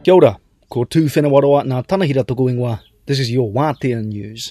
Kia ora, ko tū whenawaroa nā tanahira toko ingoa. This is your Wātea News.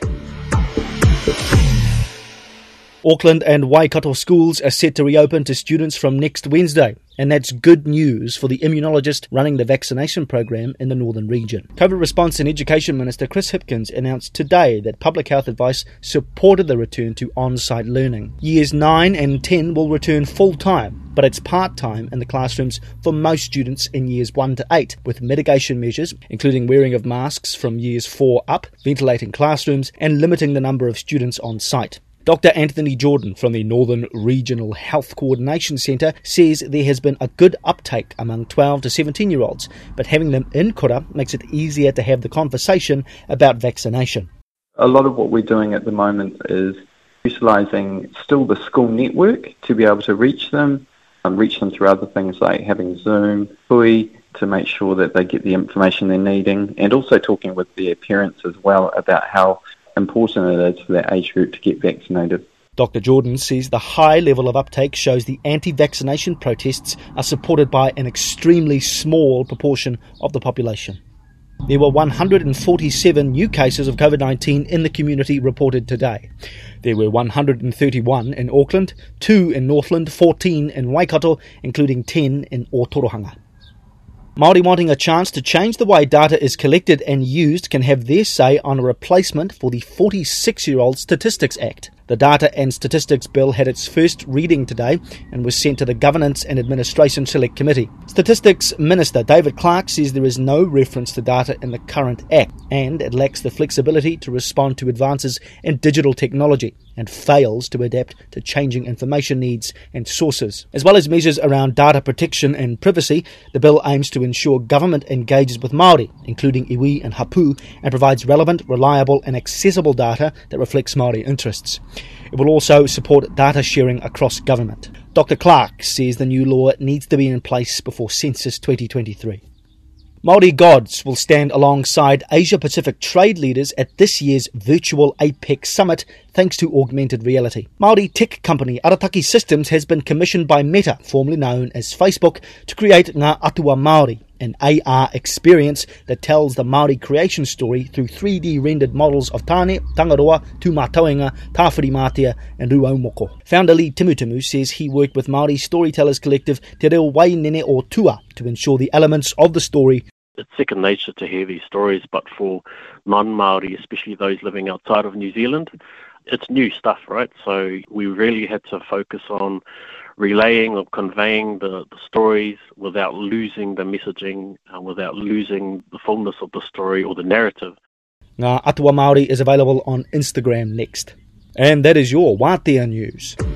Auckland and Waikato schools are set to reopen to students from next Wednesday, and that's good news for the immunologist running the vaccination program in the northern region. COVID Response and Education Minister Chris Hipkins announced today that public health advice supported the return to on-site learning. Years 9 and 10 will return full-time, but it's part-time in the classrooms for most students in years 1 to 8, with mitigation measures, including wearing of masks from years 4 up, ventilating classrooms, and limiting the number of students on site. Dr. Anthony Jordan from the Northern Regional Health Coordination Centre says there has been a good uptake among 12 to 17-year-olds, but having them in kura makes it easier to have the conversation about vaccination. A lot of what we're doing at the moment is utilising still the school network to be able to reach them through other things like having Zoom, Hui, to make sure that they get the information they're needing, and also talking with their parents as well about how important it is for that age group to get vaccinated. Dr. Jordan says the high level of uptake shows the anti-vaccination protests are supported by an extremely small proportion of the population. There were 147 new cases of COVID-19 in the community reported today. There were 131 in Auckland, 2 in Northland, 14 in Waikato, including 10 in Otorohanga. Māori wanting a chance to change the way data is collected and used can have their say on a replacement for the 46-year-old Statistics Act. The Data and Statistics Bill had its first reading today and was sent to the Governance and Administration Select Committee. Statistics Minister David Clark says there is no reference to data in the current Act, and it lacks the flexibility to respond to advances in digital technology and fails to adapt to changing information needs and sources. As well as measures around data protection and privacy, the bill aims to ensure government engages with Māori, including iwi and hapu, and provides relevant, reliable and accessible data that reflects Māori interests. It will also support data sharing across government. Dr. Clark says the new law needs to be in place before Census 2023. Māori gods will stand alongside Asia-Pacific trade leaders at this year's virtual APEC summit thanks to augmented reality. Māori tech company Arataki Systems has been commissioned by Meta, formerly known as Facebook, to create Ngā Atua Māori, an AR experience that tells the Māori creation story through 3D rendered models of Tāne, Tangaroa, Tūmātauenga, Tāwhirimatea and Ruaumoko. Founder Lee Timutumu says he worked with Māori storytellers collective Te Reo Wainene o Tua to ensure the elements of the story. It's second nature to hear these stories, but for non-Māori, especially those living outside of New Zealand, it's new stuff, right? So we really had to focus on relaying or conveying the stories without losing the messaging, without losing the fullness of the story or the narrative. Ngā Atua Māori is available on Instagram next. And that is your Wātea News.